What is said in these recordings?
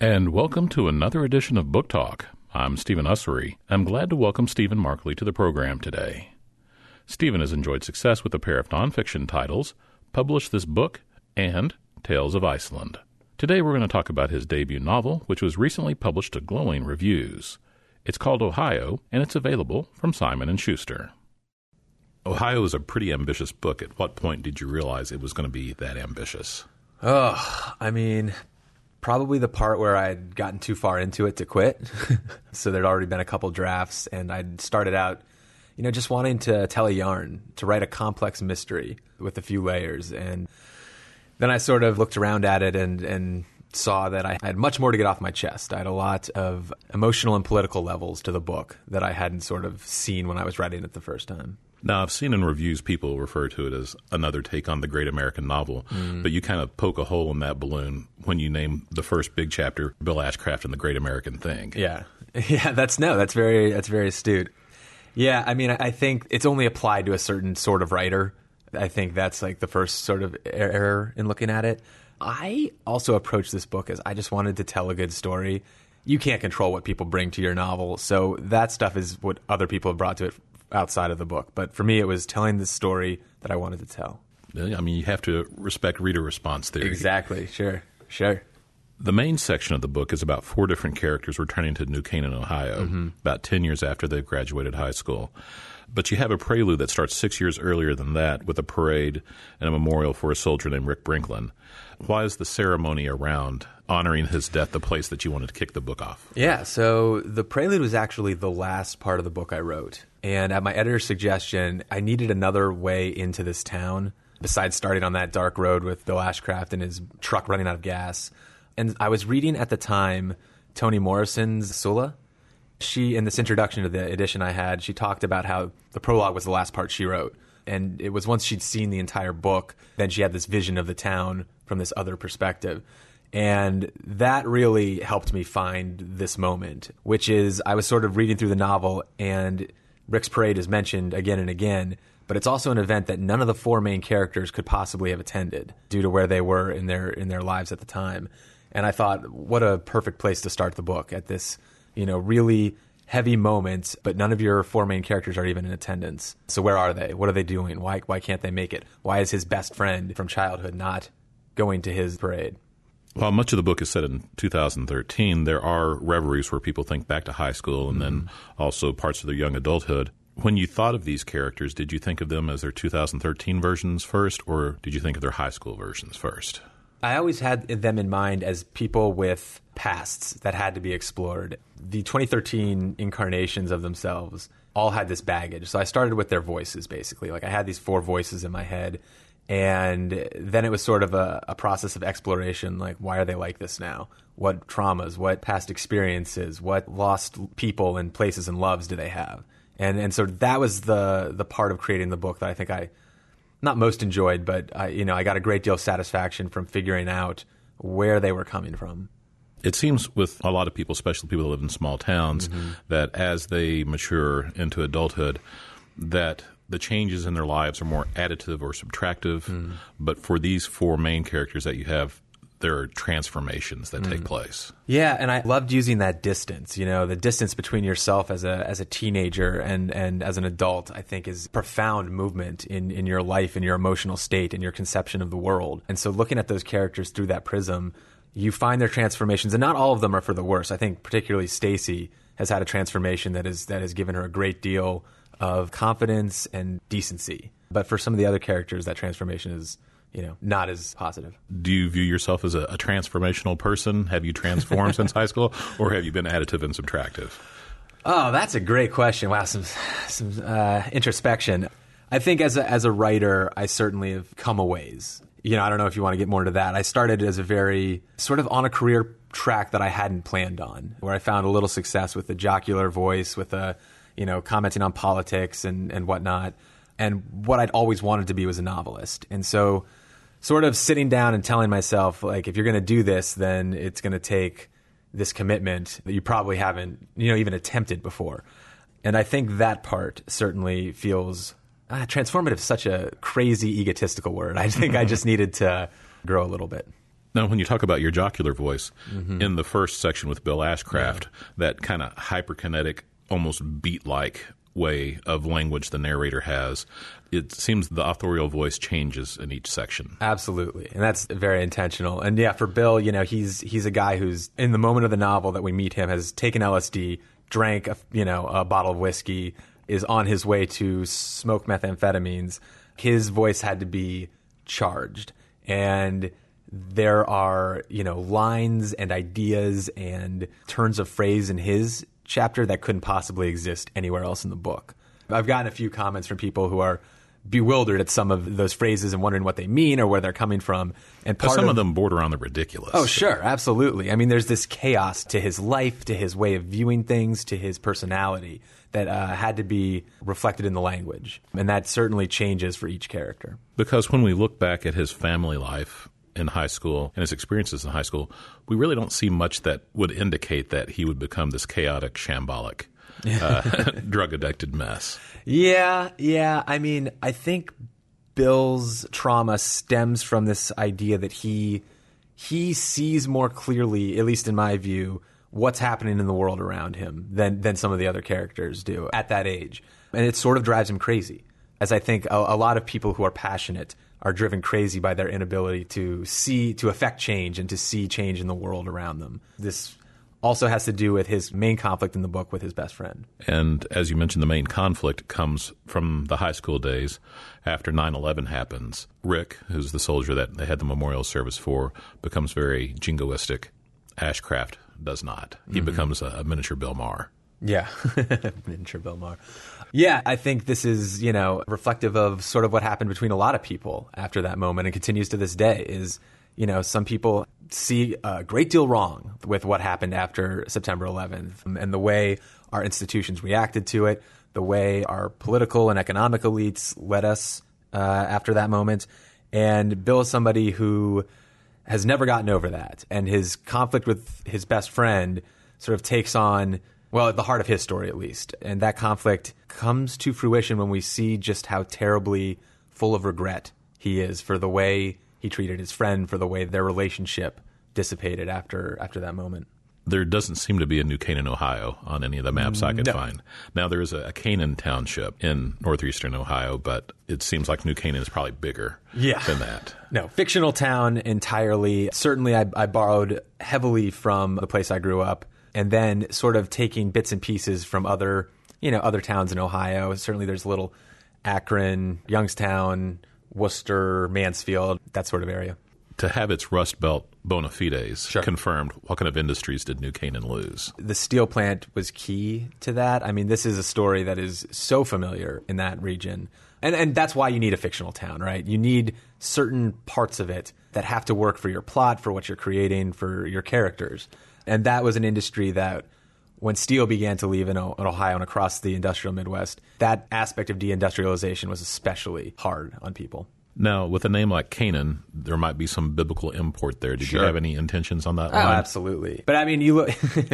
And welcome to another edition of Book Talk. I'm Stephen Ussery. I'm glad to welcome Stephen Markley to the program today. Stephen has enjoyed success with a pair of nonfiction titles, published this book, and Tales of Iceland. Today we're going to talk about his debut novel, which was recently published to glowing reviews. It's called Ohio, and it's available from Simon & Schuster. Ohio is a pretty ambitious book. At what point did you realize it was going to be that ambitious? Probably the part where I'd gotten too far into it to quit. So there'd already been a couple drafts, and I'd started out, just wanting to tell a yarn, to write a complex mystery with a few layers. And then I sort of looked around at it and saw that I had much more to get off my chest. I had a lot of emotional and political levels to the book that I hadn't sort of seen when I was writing it the first time. Now, I've seen in reviews people refer to it as another take on the great American novel, but you kind of poke a hole in that balloon when you name the first big chapter Bill Ashcraft and the Great American Thing. Yeah, that's very astute. Yeah, I think it's only applied to a certain sort of writer. I think that's like the first sort of error in looking at it. I also approached this book as I just wanted to tell a good story. You can't control what people bring to your novel, so that stuff is what other people have brought to it outside of the book. But for me, it was telling the story that I wanted to tell. You have to respect reader response theory. Exactly. Sure. The main section of the book is about 4 different characters returning to New Canaan, Ohio, about 10 years after they've graduated high school. But you have a prelude that starts 6 years earlier than that with a parade and a memorial for a soldier named Rick Brinklin. Why is the ceremony around honoring his death the place that you wanted to kick the book off? Yeah, so the prelude was actually the last part of the book I wrote. And at my editor's suggestion, I needed another way into this town besides starting on that dark road with Bill Ashcraft and his truck running out of gas. And I was reading at the time Toni Morrison's Sulla. She, in this introduction to the edition I had, she talked about how the prologue was the last part she wrote. And it was once she'd seen the entire book, then she had this vision of the town from this other perspective. And that really helped me find this moment, which is I was sort of reading through the novel, and Rick's Parade is mentioned again and again, but it's also an event that none of the 4 main characters could possibly have attended due to where they were in their lives at the time. And I thought, what a perfect place to start the book at this, really heavy moment, but none of your 4 main characters are even in attendance. So where are they? What are they doing? Why can't they make it? Why is his best friend from childhood not going to his parade? While much of the book is set in 2013, there are reveries where people think back to high school and then also parts of their young adulthood. When you thought of these characters, did you think of them as their 2013 versions first, or did you think of their high school versions first? I always had them in mind as people with pasts that had to be explored. The 2013 incarnations of themselves all had this baggage. So I started with their voices, basically. Like I had these 4 voices in my head. And then it was sort of a process of exploration, like why are they like this now? What traumas, what past experiences, what lost people and places and loves do they have? And so that was the part of creating the book that I think I not most enjoyed, but I got a great deal of satisfaction from figuring out where they were coming from. It seems with a lot of people, especially people who live in small towns, that as they mature into adulthood, that the changes in their lives are more additive or subtractive. But for these 4 main characters that you have, there are transformations that take place. Yeah, and I loved using that distance. The distance between yourself as a teenager and as an adult, I think, is profound movement in your life, in your emotional state, in your conception of the world. And so looking at those characters through that prism, you find their transformations, and not all of them are for the worse. I think particularly Stacy has had a transformation that has given her a great deal of confidence and decency. But for some of the other characters, that transformation is, not as positive. Do you view yourself as a transformational person? Have you transformed since high school, or have you been additive and subtractive? Oh, that's a great question. Wow, some introspection. I think as a writer, I certainly have come a ways. I don't know if you want to get more into that. I started as a very sort of on a career track that I hadn't planned on, where I found a little success with the jocular voice, with commenting on politics and whatnot. And what I'd always wanted to be was a novelist. And so sort of sitting down and telling myself, like, if you're going to do this, then it's going to take this commitment that you probably haven't, even attempted before. And I think that part certainly feels transformative is such a crazy egotistical word. I think I just needed to grow a little bit. Now, when you talk about your jocular voice, in the first section with Bill Ashcraft, that kind of hyperkinetic, almost beat-like way of language the narrator has, it seems the authorial voice changes in each section. Absolutely. And that's very intentional. And yeah, for Bill, he's a guy who's, in the moment of the novel that we meet him, has taken LSD, drank a bottle of whiskey, is on his way to smoke methamphetamines. His voice had to be charged. And there are, lines and ideas and turns of phrase in his chapter that couldn't possibly exist anywhere else in the book. I've gotten a few comments from people who are bewildered at some of those phrases and wondering what they mean or where they're coming from. And some of them border on the ridiculous. Oh, sure. Absolutely. I mean, there's this chaos to his life, to his way of viewing things, to his personality that had to be reflected in the language. And that certainly changes for each character. Because when we look back at his family life in high school and his experiences in high school, we really don't see much that would indicate that he would become this chaotic, shambolic, drug-addicted mess. Yeah. I mean, I think Bill's trauma stems from this idea that he sees more clearly, at least in my view, what's happening in the world around him than some of the other characters do at that age. And it sort of drives him crazy, as I think a lot of people who are passionate are driven crazy by their inability to affect change and to see change in the world around them. This also has to do with his main conflict in the book with his best friend. And as you mentioned, the main conflict comes from the high school days after 9/11 happens. Rick, who's the soldier that they had the memorial service for, becomes very jingoistic. Ashcraft does not. He becomes a miniature Bill Maher. Yeah, miniature Bill Maher. Yeah, I think this is, reflective of sort of what happened between a lot of people after that moment and continues to this day is, some people see a great deal wrong with what happened after September 11th and the way our institutions reacted to it, the way our political and economic elites led us after that moment. And Bill is somebody who has never gotten over that. And his conflict with his best friend sort of takes on, well, at the heart of his story at least. And that conflict comes to fruition when we see just how terribly full of regret he is for the way he treated his friend, for the way their relationship dissipated after that moment. There doesn't seem to be a New Canaan, Ohio on any of the maps I could find. Now, there is a Canaan township in northeastern Ohio, but it seems like New Canaan is probably bigger than that. No, fictional town entirely. Certainly, I borrowed heavily from the place I grew up, and then sort of taking bits and pieces from other towns in Ohio. Certainly, there's a little Akron, Youngstown, Worcester, Mansfield, that sort of area. To have its Rust Belt bona fides confirmed, what kind of industries did New Canaan lose? The steel plant was key to that. I mean, this is a story that is so familiar in that region. And that's why you need a fictional town, right? You need certain parts of it that have to work for your plot, for what you're creating, for your characters. And that was an industry that, when steel began to leave in Ohio and across the industrial Midwest, that aspect of deindustrialization was especially hard on people. Now, with a name like Canaan, there might be some biblical import there. Did you have any intentions on that line? Oh, absolutely. But I mean, you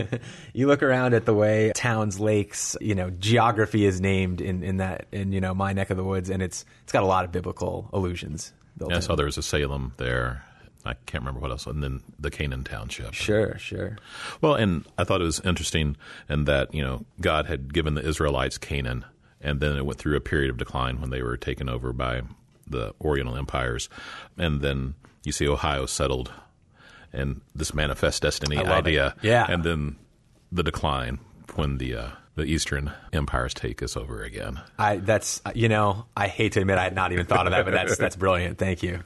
look around at the way towns, lakes, geography is named in my neck of the woods, and it's got a lot of biblical allusions built in. I saw there was a Salem there. I can't remember what else. And then the Canaan township. Sure. Well, and I thought it was interesting in that, God had given the Israelites Canaan, and then it went through a period of decline when they were taken over by the Oriental empires. And then you see Ohio settled and this manifest destiny idea. Yeah. And then the decline when the Eastern empires take us over again. I hate to admit I had not even thought of that, but that's brilliant. Thank you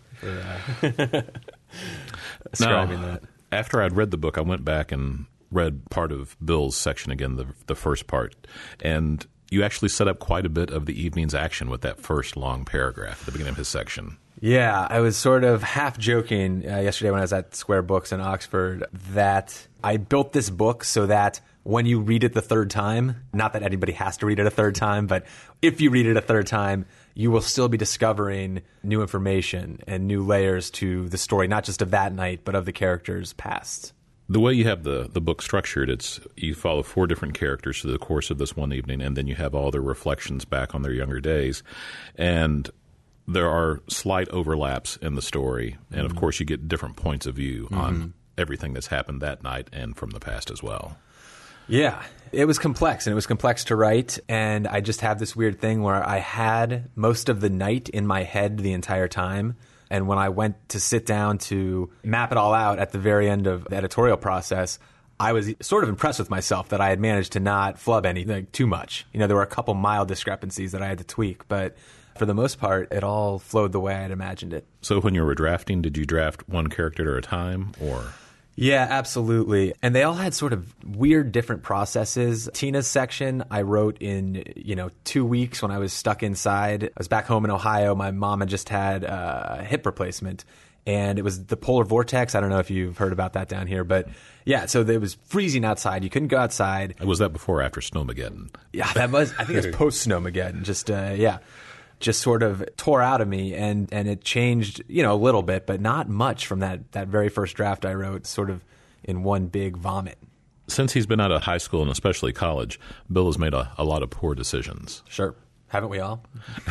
for describing that. After I'd read the book, I went back and read part of Bill's section again, the first part. And you actually set up quite a bit of the evening's action with that first long paragraph at the beginning of his section. Yeah, I was sort of half joking yesterday when I was at Square Books in Oxford that I built this book so that when you read it the third time, not that anybody has to read it a third time, but if you read it a third time, you will still be discovering new information and new layers to the story, not just of that night, but of the characters' pasts. The way you have the book structured, you follow 4 different characters through the course of this one evening, and then you have all their reflections back on their younger days. And There are slight overlaps in the story, and of course you get different points of view on everything that's happened that night and from the past as well. Yeah, it was complex, and it was complex to write, and I just have this weird thing where I had most of the night in my head the entire time, and when I went to sit down to map it all out at the very end of the editorial process, I was sort of impressed with myself that I had managed to not flub anything too much. You know, there were a couple mild discrepancies that I had to tweak, but for the most part, it all flowed the way I had imagined it. So when you were drafting, did you draft one character at a time, or? Yeah, absolutely. And they all had sort of weird different processes. Tina's section I wrote in, 2 weeks when I was stuck inside. I was back home in Ohio. My mom had just had a hip replacement, and it was the polar vortex. I don't know if you've heard about that down here, but yeah, so it was freezing outside. You couldn't go outside. Was that before or after Snowmageddon? Yeah, I think it was post Snowmageddon. Just sort of tore out of me, and it changed, a little bit, but not much from that very first draft I wrote, sort of in one big vomit. Since he's been out of high school and especially college, Bill has made a lot of poor decisions. Sure. Haven't we all?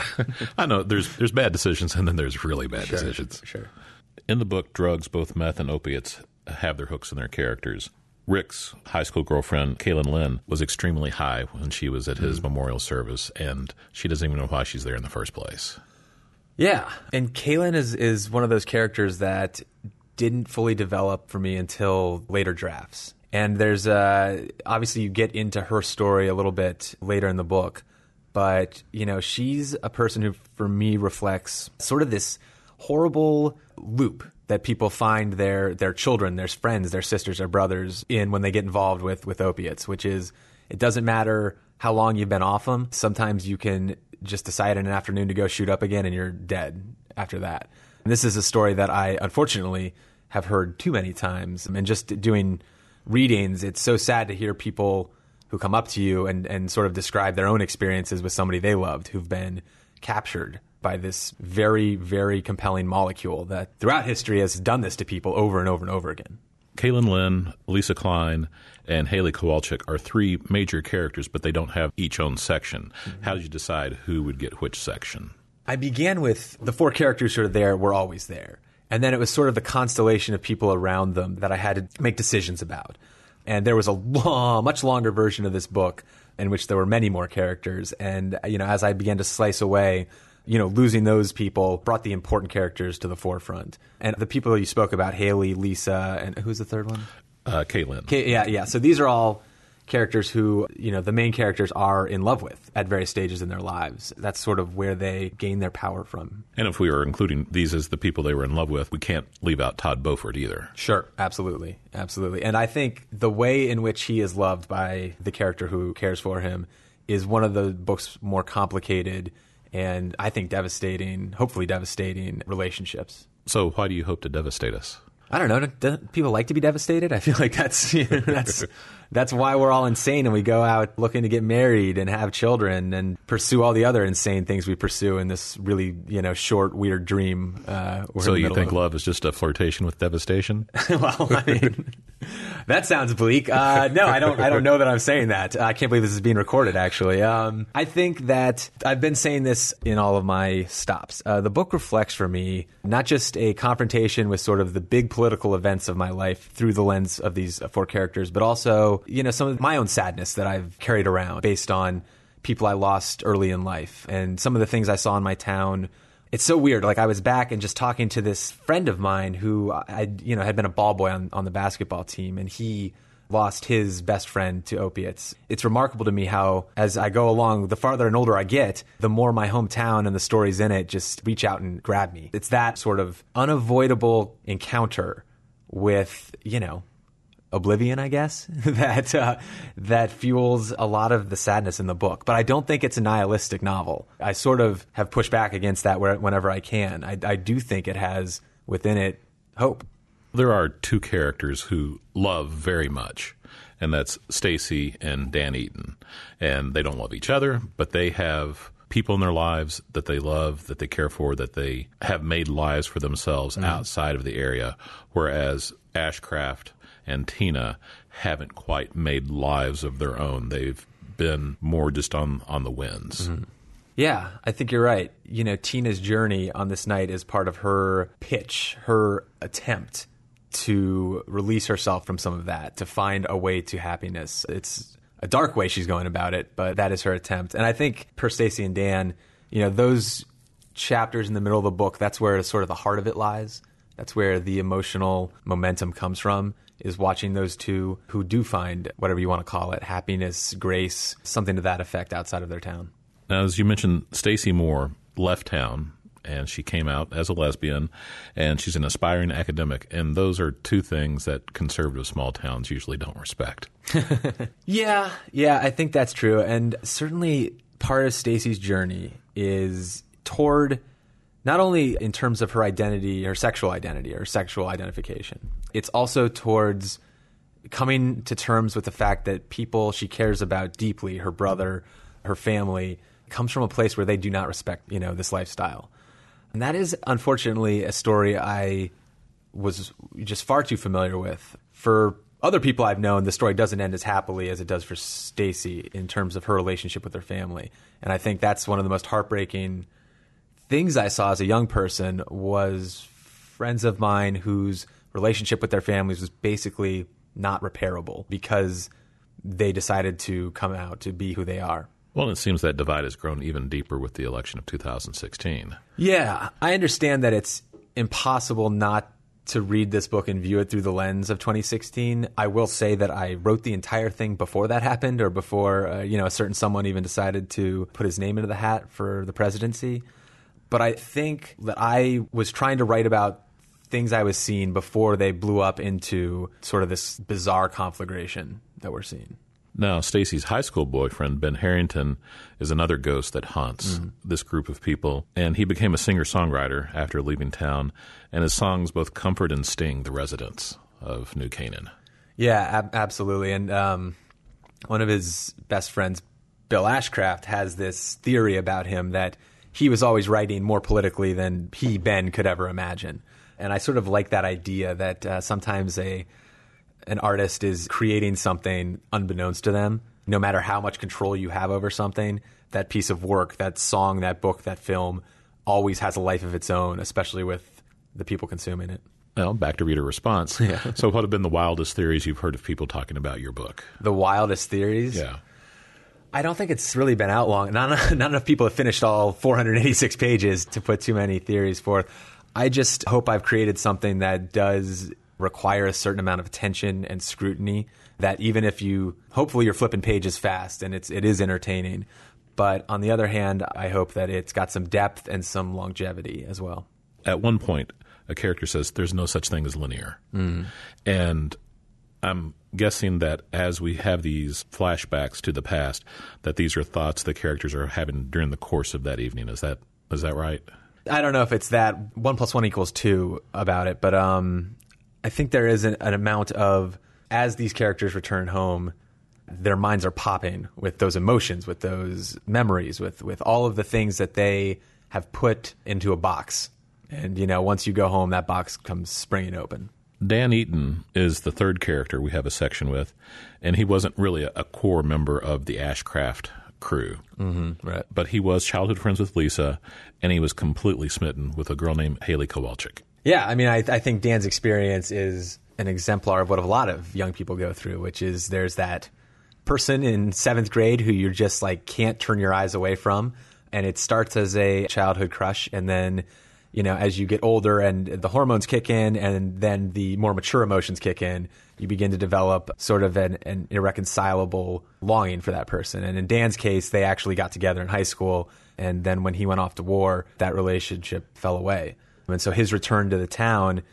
I know. There's bad decisions, and then there's really bad decisions. Sure. In the book, drugs, both meth and opiates, have their hooks in their characters. Rick's high school girlfriend, Kaylin Lynn, was extremely high when she was at his memorial service, and she doesn't even know why she's there in the first place. Yeah, and Kaylin is one of those characters that didn't fully develop for me until later drafts. And there's obviously you get into her story a little bit later in the book, but she's a person who, for me, reflects sort of this horrible loop that people find their children, their friends, their sisters, their brothers in when they get involved with opiates, which is it doesn't matter how long you've been off them. Sometimes you can just decide in an afternoon to go shoot up again and you're dead after that. And this is a story that I, unfortunately, have heard too many times. And just doing readings, it's so sad to hear people who come up to you and sort of describe their own experiences with somebody they loved who've been captured by this very, very compelling molecule that throughout history has done this to people over and over and over again. Kaylin Lynn, Lisa Klein, and Haley Kowalczyk are three major characters, but they don't have each own section. Mm-hmm. How did you decide who would get which section? I began with the four characters who are there were always there. And then it was sort of the constellation of people around them that I had to make decisions about. And there was a much longer version of this book in which there were many more characters. And, as I began to slice away, losing those people brought the important characters to the forefront. And the people you spoke about, Haley, Lisa, and who's the third one? Kaylin. Yeah. So these are all characters who, the main characters are in love with at various stages in their lives. That's sort of where they gain their power from. And if we are including these as the people they were in love with, we can't leave out Todd Beaufort either. Sure, absolutely. And I think the way in which he is loved by the character who cares for him is one of the book's more complicated and I think hopefully devastating relationships. So why do you hope to devastate us? I don't know. Don't people like to be devastated? I feel like that's why we're all insane and we go out looking to get married and have children and pursue all the other insane things we pursue in this really, short, weird dream. So you think love is just a flirtation with devastation? Well, I mean, that sounds bleak. No, I don't know that I'm saying that. I can't believe this is being recorded, actually. I think that I've been saying this in all of my stops. The book reflects for me not just a confrontation with sort of the big political events of my life through the lens of these four characters, but also, some of my own sadness that I've carried around based on people I lost early in life and some of the things I saw in my town. It's so weird. Like I was back and just talking to this friend of mine who had been a ball boy on the basketball team, and he lost his best friend to opiates. It's remarkable to me how, as I go along, the farther and older I get, the more my hometown and the stories in it just reach out and grab me. It's that sort of unavoidable encounter with, oblivion, I guess, that fuels a lot of the sadness in the book. But I don't think it's a nihilistic novel. I sort of have pushed back against that whenever I can. I do think it has within it hope. There are two characters who love very much, and that's Stacy and Dan Eaton. And they don't love each other, but they have people in their lives that they love, that they care for, that they have made lives for themselves outside of the area, whereas Ashcraft and Tina haven't quite made lives of their own. They've been more just on the winds. Mm-hmm. Yeah, I think you're right. You know, Tina's journey on this night is part of her pitch, her attempt to release herself from some of that, to find a way to happiness. It's a dark way she's going about it, but that is her attempt. And I think per Stacy and Dan, you know, those chapters in the middle of the book, that's where sort of the heart of it lies. That's where the emotional momentum comes from, is watching those two who do find, whatever you want to call it, happiness, grace, something to that effect outside of their town. Now, as you mentioned, Stacy Moore left town, and she came out as a lesbian, and she's an aspiring academic, and those are two things that conservative small towns usually don't respect. Yeah, I think that's true. And certainly part of Stacy's journey is toward not only in terms of her identity, her sexual identification, it's also towards coming to terms with the fact that people she cares about deeply, her brother, her family, comes from a place where they do not respect, you know, this lifestyle. And that is, unfortunately, a story I was just far too familiar with. For other people I've known, the story doesn't end as happily as it does for Stacy in terms of her relationship with her family. And I think that's one of the most heartbreaking things I saw as a young person, was friends of mine whose relationship with their families was basically not repairable because they decided to come out to be who they are. Well, it seems that divide has grown even deeper with the election of 2016. Yeah, I understand that it's impossible not to read this book and view it through the lens of 2016. I will say that I wrote the entire thing before that happened, or before a certain someone even decided to put his name into the hat for the presidency. But I think that I was trying to write about things I was seeing before they blew up into sort of this bizarre conflagration that we're seeing. Now, Stacy's high school boyfriend, Ben Harrington, is another ghost that haunts this group of people, and he became a singer-songwriter after leaving town, and his songs both comfort and sting the residents of New Canaan. Yeah, absolutely. And one of his best friends, Bill Ashcraft, has this theory about him that he was always writing more politically than Ben, could ever imagine. And I sort of like that idea that sometimes an artist is creating something unbeknownst to them. No matter how much control you have over something, that piece of work, that song, that book, that film always has a life of its own, especially with the people consuming it. Well, back to reader response. Yeah. So what have been the wildest theories you've heard of people talking about your book? The wildest theories? Yeah. I don't think it's really been out long. Not enough people have finished all 486 pages to put too many theories forth. I just hope I've created something that does require a certain amount of attention and scrutiny, that even if hopefully you're flipping pages fast and it is entertaining. But on the other hand, I hope that it's got some depth and some longevity as well. At one point, a character says there's no such thing as linear. And I'm guessing that as we have these flashbacks to the past, that these are thoughts the characters are having during the course of that evening. Is that right? I don't know if it's that 1 + 1 = 2 about it, but I think there is an amount of, as these characters return home, their minds are popping with those emotions, with those memories, with all of the things that they have put into a box. And, once you go home, that box comes springing open. Dan Eaton is the third character we have a section with, and he wasn't really a core member of the Ashcraft crew. Right. But he was childhood friends with Lisa, and he was completely smitten with a girl named Haley Kowalczyk. Yeah, I mean, I think Dan's experience is an exemplar of what a lot of young people go through, which is there's that person in 7th grade who you're just like can't turn your eyes away from, and it starts as a childhood crush, and then as you get older and the hormones kick in and then the more mature emotions kick in, you begin to develop sort of an irreconcilable longing for that person. And in Dan's case, they actually got together in high school, and then when he went off to war, that relationship fell away. And so his return to the town,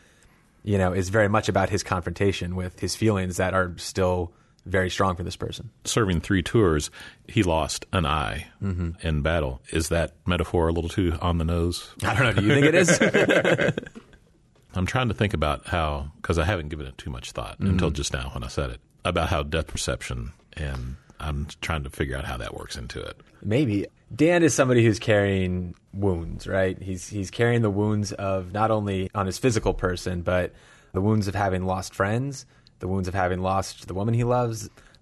is very much about his confrontation with his feelings that are still very strong for this person. Serving 3 tours, he lost an eye in battle. Is that metaphor a little too on the nose? I don't know. Do you think it is? I'm trying to think about how, because I haven't given it too much thought until just now when I said it, about how death perception, and I'm trying to figure out how that works into it. Maybe. Dan is somebody who's carrying wounds, right? He's carrying the wounds of not only on his physical person, but the wounds of having lost friends, the wounds of having lost the woman he loves,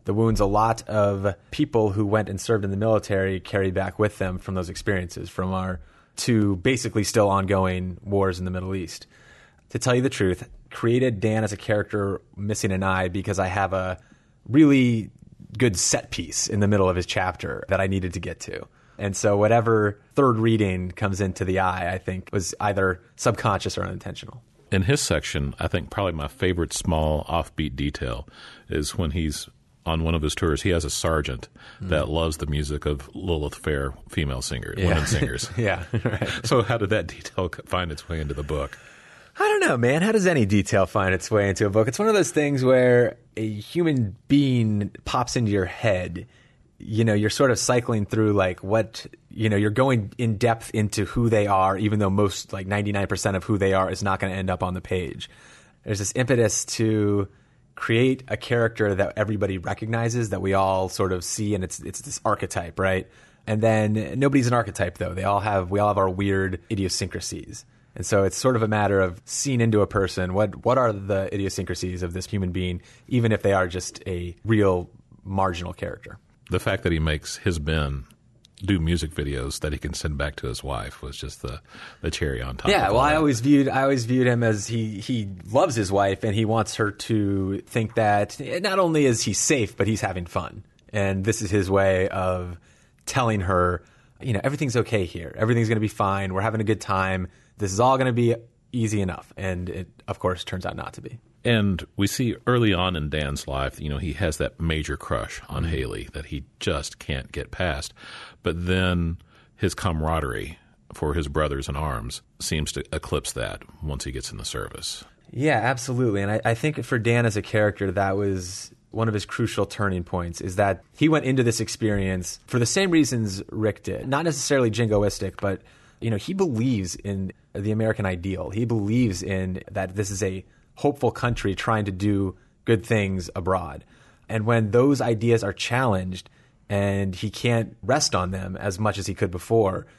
the wounds a lot of people who went and served in the military carry back with them from those experiences, from our two basically still ongoing wars in the Middle East. To tell you the truth, created Dan as a character missing an eye because I have a really good set piece in the middle of his chapter that I needed to get to. And so whatever third reading comes into the eye, I think, was either subconscious or unintentional. In his section, I think probably my favorite small offbeat detail is when he's on one of his tours, he has a sergeant that loves the music of Lilith Fair female singers, women singers. Yeah, right. So how did that detail find its way into the book? I don't know, man. How does any detail find its way into a book? It's one of those things where a human being pops into your head. You know, you're sort of cycling through like what, you know, you're going in depth into who they are, even though most, like 99% of who they are is not going to end up on the page. There's this impetus to create a character that everybody recognizes, that we all sort of see, and it's this archetype, right? And then nobody's an archetype, though. We all have our weird idiosyncrasies. And so it's sort of a matter of seeing into a person, what are the idiosyncrasies of this human being, even if they are just a real marginal character. The fact that he makes his Ben do music videos that he can send back to his wife was just the cherry on top. Yeah, well, I always viewed him as he loves his wife, and he wants her to think that not only is he safe, but he's having fun. And this is his way of telling her, you know, everything's okay here. Everything's going to be fine. We're having a good time. This is all going to be easy enough. And it, of course, turns out not to be. And we see early on in Dan's life, you know, he has that major crush on Haley that he just can't get past. But then his camaraderie for his brothers in arms seems to eclipse that once he gets in the service. Yeah, absolutely. And I think for Dan as a character, that was one of his crucial turning points, is that he went into this experience for the same reasons Rick did. Not necessarily jingoistic, but, you know, he believes in the American ideal. He believes in that this is a hopeful country trying to do good things abroad. And when those ideas are challenged and he can't rest on them as much as he could before,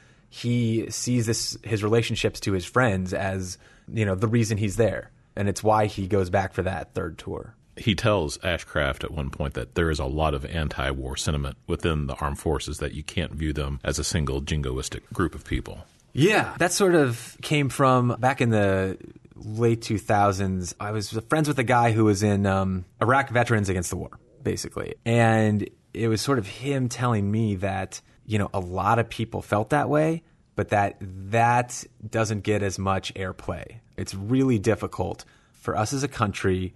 he sees his relationships to his friends as, you know, the reason he's there. And it's why he goes back for that third tour. He tells Ashcraft at one point that there is a lot of anti-war sentiment within the armed forces, that you can't view them as a single jingoistic group of people. Yeah, that sort of came from back in the late 2000s. I was friends with a guy who was in Iraq Veterans Against the War, basically. And it was sort of him telling me that, you know, a lot of people felt that way, but that doesn't get as much airplay. It's really difficult for us as a country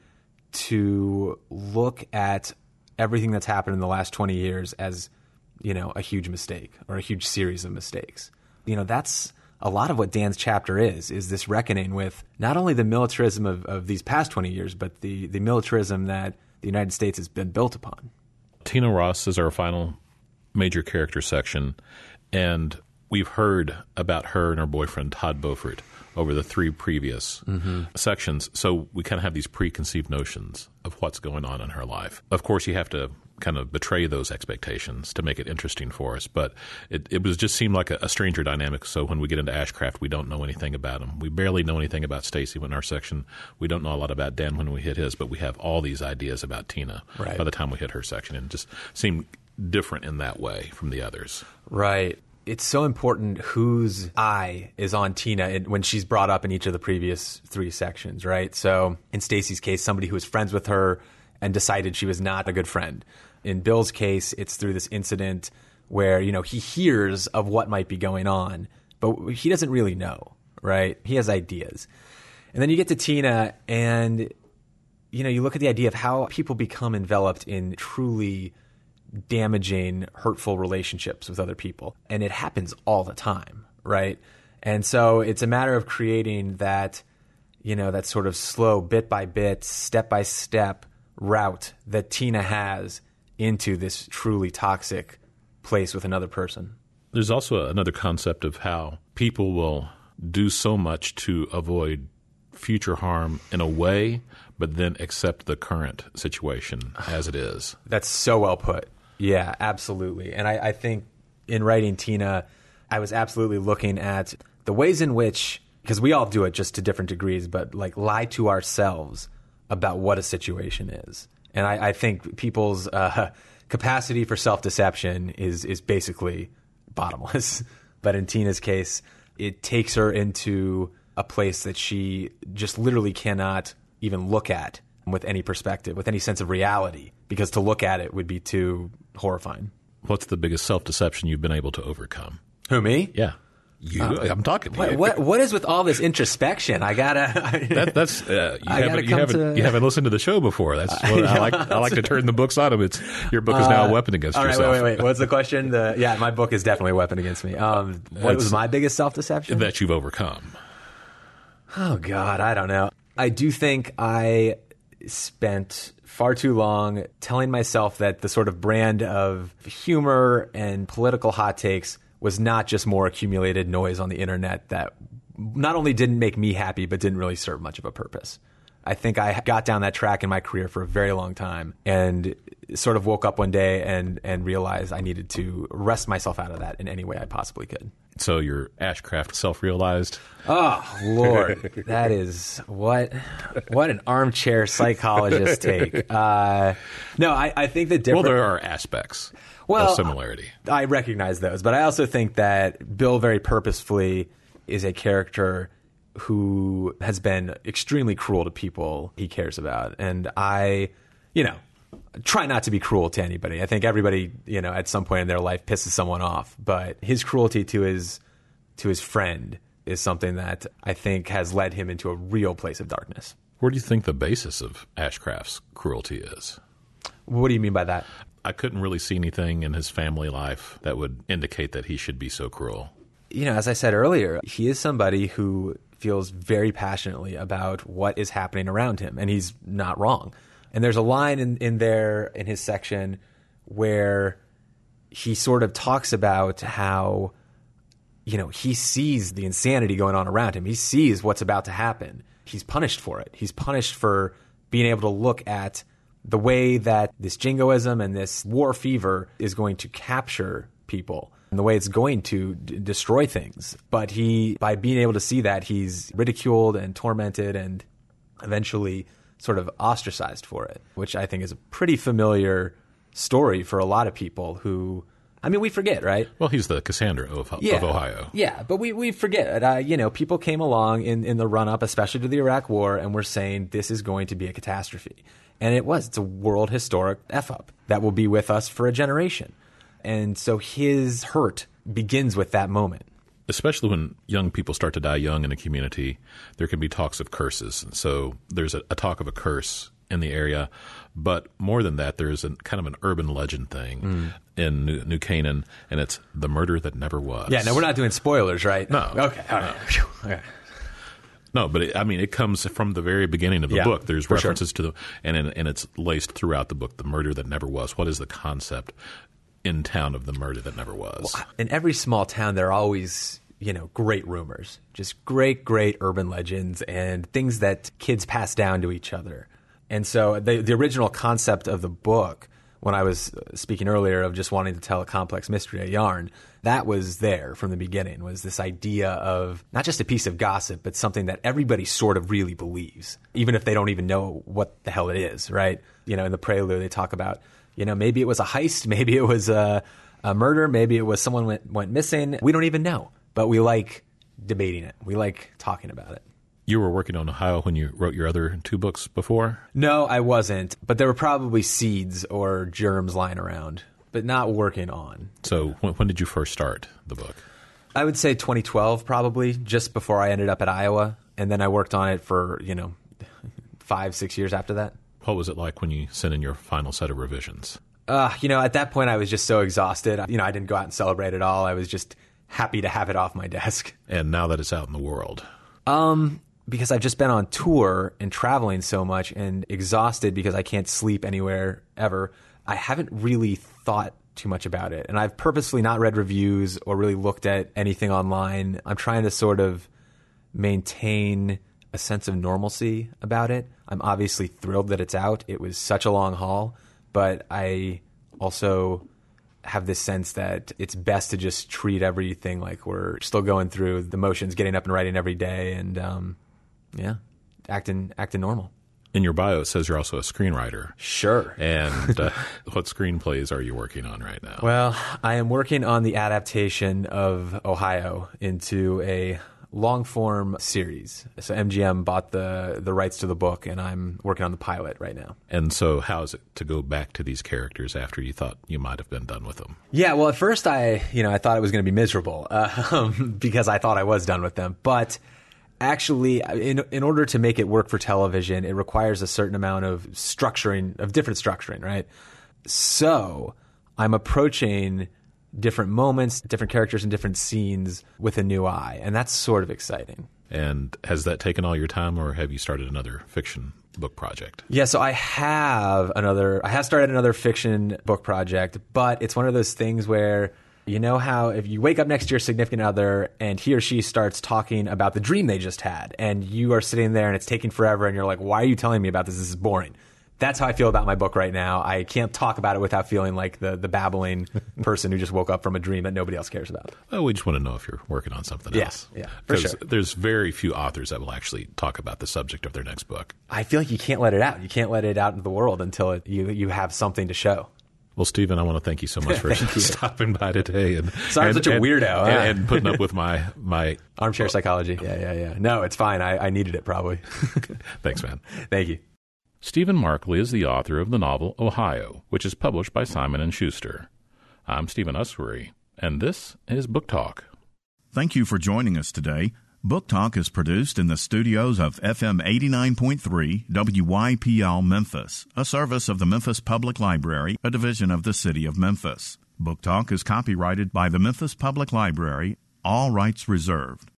to look at everything that's happened in the last 20 years as, you know, a huge mistake or a huge series of mistakes. You know, that's a lot of what Dan's chapter is this reckoning with not only the militarism of these past 20 years, but the militarism that the United States has been built upon. Tina Ross is our final major character section, and we've heard about her and her boyfriend, Todd Beaufort, over the three previous sections. So we kind of have these preconceived notions of what's going on in her life. Of course, you have to kind of betray those expectations to make it interesting for us. But it was just seemed like a stranger dynamic. So when we get into Ashcraft, we don't know anything about him. We barely know anything about Stacy in our section. We don't know a lot about Dan when we hit his, but we have all these ideas about Tina by the time we hit her section, and it just seemed different in that way from the others. Right. It's so important whose eye is on Tina when she's brought up in each of the previous three sections, right? So in Stacy's case, somebody who was friends with her and decided she was not a good friend. In Bill's case, it's through this incident where, you know, he hears of what might be going on, but he doesn't really know, right? He has ideas. And then you get to Tina and, you know, you look at the idea of how people become enveloped in truly damaging, hurtful relationships with other people. And it happens all the time, right? And so it's a matter of creating that, you know, that sort of slow, bit by bit, step by step route that Tina has into this truly toxic place with another person. There's also another concept of how people will do so much to avoid future harm in a way, but then accept the current situation as it is. That's so well put. Yeah, absolutely. And I think in writing Tina, I was absolutely looking at the ways in which, because we all do it just to different degrees, but like lie to ourselves about what a situation is. And I think people's capacity for self-deception is basically bottomless. But in Tina's case, it takes her into a place that she just literally cannot even look at with any perspective, with any sense of reality, because to look at it would be too horrifying. What's the biggest self-deception you've been able to overcome? Who, me? Yeah. I'm talking to you. What is with all this introspection? I gotta. You haven't listened to the show before. That's what I like to turn the books on them. Your book is now a weapon against all right, yourself. Wait. What's the question? My book is definitely a weapon against me. What was my biggest self-deception that you've overcome? Oh God, I don't know. I do think I spent far too long telling myself that the sort of brand of humor and political hot takes was not just more accumulated noise on the internet that not only didn't make me happy, but didn't really serve much of a purpose. I think I got down that track in my career for a very long time and sort of woke up one day and realized I needed to wrest myself out of that in any way I possibly could. So you're Ashcraft self-realized? Oh, Lord. That is what an armchair psychologist take. No, I think that different... Well, there are aspects of similarity. I recognize those, but I also think that Bill very purposefully is a character who has been extremely cruel to people he cares about. And I, try not to be cruel to anybody. I think everybody, at some point in their life pisses someone off. But his cruelty to his friend is something that I think has led him into a real place of darkness. Where do you think the basis of Ashcraft's cruelty is? What do you mean by that? I couldn't really see anything in his family life that would indicate that he should be so cruel. As I said earlier, he is somebody who feels very passionately about what is happening around him, and he's not wrong. And there's a line in his section where he sort of talks about how, he sees the insanity going on around him. He sees what's about to happen. He's punished for it. He's punished for being able to look at the way that this jingoism and this war fever is going to capture people and the way it's going to destroy things. But by being able to see that, he's ridiculed and tormented and eventually sort of ostracized for it, which I think is a pretty familiar story for a lot of people who, we forget, right? Well, he's the Cassandra of Ohio. Yeah, but we forget. People came along in the run-up, especially to the Iraq War, and were saying this is going to be a catastrophe. And it was. It's a world historic F-up that will be with us for a generation. And so his hurt begins with that moment. Especially when young people start to die young in a community, there can be talks of curses. And so there's a talk of a curse in the area. But more than that, there's kind of an urban legend thing in New Canaan, and it's the murder that never was. Yeah, no, we're not doing spoilers, right? No. Okay, all right. Okay. No, but it comes from the very beginning of the book. There's references to and it's laced throughout the book, the murder that never was. What is the concept in town of the murder that never was? Well, in every small town, there are always, great rumors, just great urban legends and things that kids pass down to each other. And so the original concept of the book, when I was speaking earlier of just wanting to tell a complex mystery, a yarn, that was there from the beginning, was this idea of not just a piece of gossip, but something that everybody sort of really believes, even if they don't even know what the hell it is, right? In the prelude, they talk about, maybe it was a heist, maybe it was a murder, maybe it was someone went missing. We don't even know, but we like debating it. We like talking about it. You were working on Ohio when you wrote your other two books before? No, I wasn't, but there were probably seeds or germs lying around, but not working on. So when did you first start the book? I would say 2012, probably, just before I ended up at Iowa. And then I worked on it for, 5-6 years after that. What was it like when you sent in your final set of revisions? At that point, I was just so exhausted. I didn't go out and celebrate at all. I was just happy to have it off my desk. And now that it's out in the world? Because I've just been on tour and traveling so much and exhausted because I can't sleep anywhere ever, I haven't really thought too much about it. And I've purposely not read reviews or really looked at anything online. I'm trying to sort of maintain a sense of normalcy about it. I'm obviously thrilled that it's out. It was such a long haul, but I also have this sense that it's best to just treat everything like we're still going through the motions, getting up and writing every day, and acting normal. In your bio, it says you're also a screenwriter. Sure. And what screenplays are you working on right now? Well, I am working on the adaptation of Ohio into a long-form series. So MGM bought the rights to the book, and I'm working on the pilot right now. And so how is it to go back to these characters after you thought you might have been done with them? Yeah, well, at first I thought it was going to be miserable because I thought I was done with them. But actually, in order to make it work for television, it requires a certain amount of different structuring, right? So I'm approaching different moments, different characters, and different scenes with a new eye. And that's sort of exciting. And has that taken all your time, or have you started another fiction book project? Yeah, so I have started another fiction book project, but it's one of those things where, you know how if you wake up next to your significant other and he or she starts talking about the dream they just had, and you are sitting there and it's taking forever and you're like, why are you telling me about this? This is boring. That's how I feel about my book right now. I can't talk about it without feeling like the babbling person who just woke up from a dream that nobody else cares about. Well, we just want to know if you're working on something else. Yeah, for sure. There's very few authors that will actually talk about the subject of their next book. I feel like you can't let it out. You can't let it out into the world until you have something to show. Well, Stephen, I want to thank you so much for stopping by today. Sorry, I'm such a weirdo. And putting up with my armchair psychology. Yeah. No, it's fine. I needed it probably. Thanks, man. Thank you. Stephen Markley is the author of the novel Ohio, which is published by Simon & Schuster. I'm Stephen Ussery, and this is Book Talk. Thank you for joining us today. Book Talk is produced in the studios of FM 89.3 WYPL Memphis, a service of the Memphis Public Library, a division of the City of Memphis. Book Talk is copyrighted by the Memphis Public Library, all rights reserved.